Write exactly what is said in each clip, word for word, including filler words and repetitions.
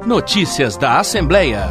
Notícias da Assembleia.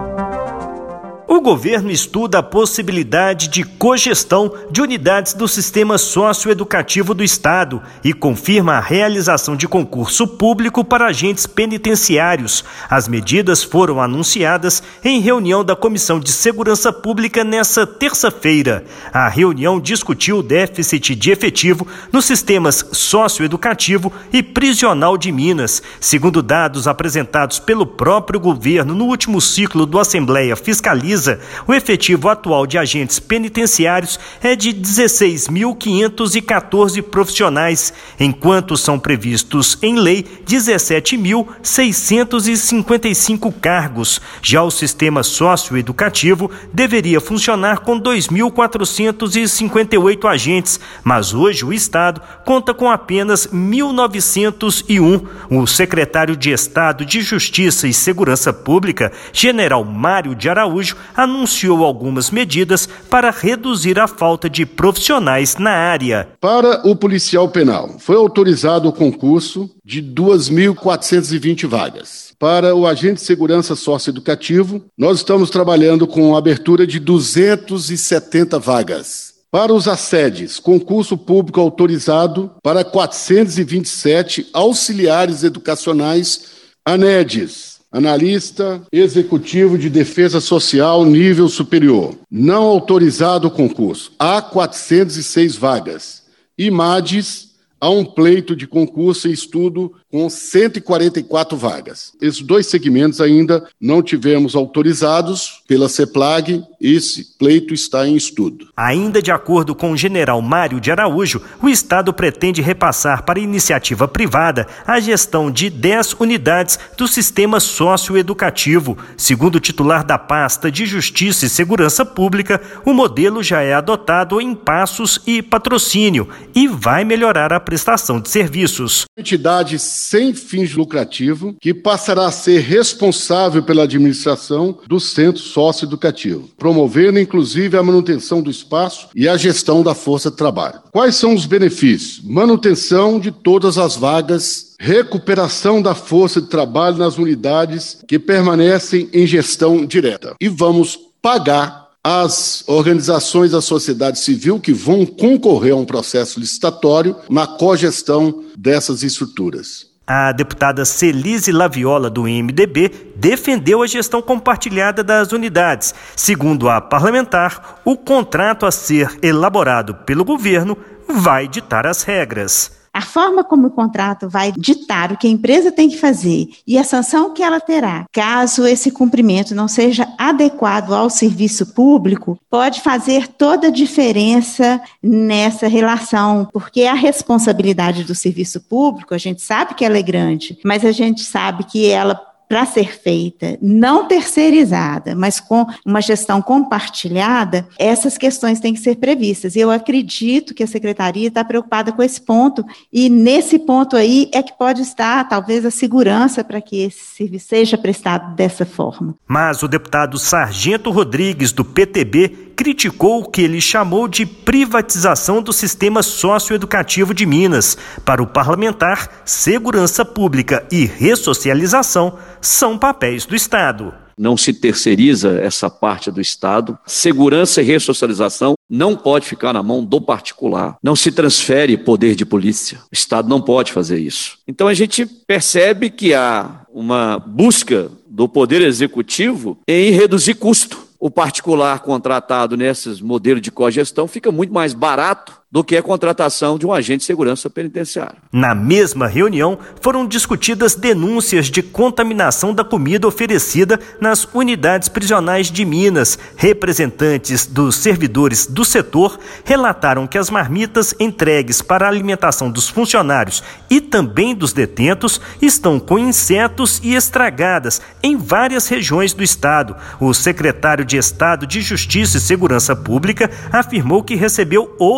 O governo estuda a possibilidade de cogestão de unidades do sistema socioeducativo do Estado e confirma a realização de concurso público para agentes penitenciários. As medidas foram anunciadas em reunião da Comissão de Segurança Pública nesta terça-feira. A reunião discutiu o déficit de efetivo nos sistemas socioeducativo e prisional de Minas. Segundo dados apresentados pelo próprio governo no último ciclo do Assembleia Fiscaliza, o efetivo atual de agentes penitenciários é de dezesseis mil quinhentos e quatorze profissionais, enquanto são previstos em lei dezessete mil seiscentos e cinquenta e cinco cargos. Já o sistema socioeducativo deveria funcionar com dois mil quatrocentos e cinquenta e oito agentes, mas hoje o Estado conta com apenas mil novecentos e um. O secretário de Estado de Justiça e Segurança Pública, General Mário de Araújo, anunciou algumas medidas para reduzir a falta de profissionais na área. Para o policial penal, foi autorizado o concurso de duas mil quatrocentas e vinte vagas. Para o agente de segurança socioeducativo, nós estamos trabalhando com a abertura de duzentas e setenta vagas. Para os assedes, concurso público autorizado para quatrocentos e vinte e sete auxiliares educacionais ANEDES, analista executivo de defesa social nível superior. Não autorizado o concurso. Há quatrocentas e seis vagas. IMADES, há um pleito de concurso em estudo com cento e quarenta e quatro vagas. Esses dois segmentos ainda não tivemos autorizados pela CEPLAG. Esse pleito está em estudo. Ainda de acordo com o general Mário de Araújo, o Estado pretende repassar para a iniciativa privada a gestão de dez unidades do sistema socioeducativo. Segundo o titular da pasta de Justiça e Segurança Pública, o modelo já é adotado em Passos e Patrocínio e vai melhorar a prestação de serviços. Entidade sem fins lucrativos que passará a ser responsável pela administração do centro socioeducativo, promovendo inclusive a manutenção do espaço e a gestão da força de trabalho. Quais são os benefícios? Manutenção de todas as vagas, recuperação da força de trabalho nas unidades que permanecem em gestão direta. E vamos pagar as organizações da sociedade civil que vão concorrer a um processo licitatório na cogestão dessas estruturas. A deputada Celise Laviola, do M D B, defendeu a gestão compartilhada das unidades. Segundo a parlamentar, o contrato a ser elaborado pelo governo vai ditar as regras. A forma como o contrato vai ditar o que a empresa tem que fazer e a sanção que ela terá, caso esse cumprimento não seja adequado ao serviço público, pode fazer toda a diferença nessa relação, porque a responsabilidade do serviço público, a gente sabe que ela é grande, mas a gente sabe que ela, para ser feita, não terceirizada, mas com uma gestão compartilhada, essas questões têm que ser previstas. E eu acredito que a Secretaria está preocupada com esse ponto, e nesse ponto aí é que pode estar, talvez, a segurança para que esse serviço seja prestado dessa forma. Mas o deputado Sargento Rodrigues, do P T B, criticou o que ele chamou de privatização do sistema socioeducativo de Minas. Para o parlamentar, segurança pública e ressocialização são papéis do Estado. Não se terceiriza essa parte do Estado. Segurança e ressocialização não pode ficar na mão do particular. Não se transfere poder de polícia. O Estado não pode fazer isso. Então a gente percebe que há uma busca do Poder Executivo em reduzir custo. O particular contratado nesses modelos de cogestão fica muito mais barato do que a contratação de um agente de segurança penitenciária. Na mesma reunião, foram discutidas denúncias de contaminação da comida oferecida nas unidades prisionais de Minas. Representantes dos servidores do setor relataram que as marmitas entregues para a alimentação dos funcionários e também dos detentos estão com insetos e estragadas em várias regiões do estado. O secretário de Estado de Justiça e Segurança Pública afirmou que recebeu outras reclamações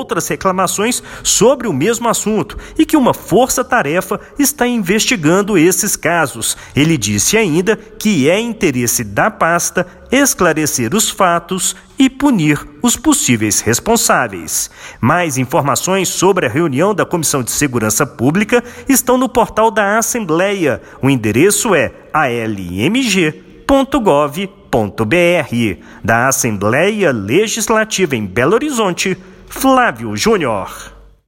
reclamações sobre o mesmo assunto e que uma força-tarefa está investigando esses casos. Ele disse ainda que é interesse da pasta esclarecer os fatos e punir os possíveis responsáveis. Mais informações sobre a reunião da Comissão de Segurança Pública estão no portal da Assembleia. O endereço é a l m g ponto gov ponto b r. Da Assembleia Legislativa em Belo Horizonte, Flávio Júnior.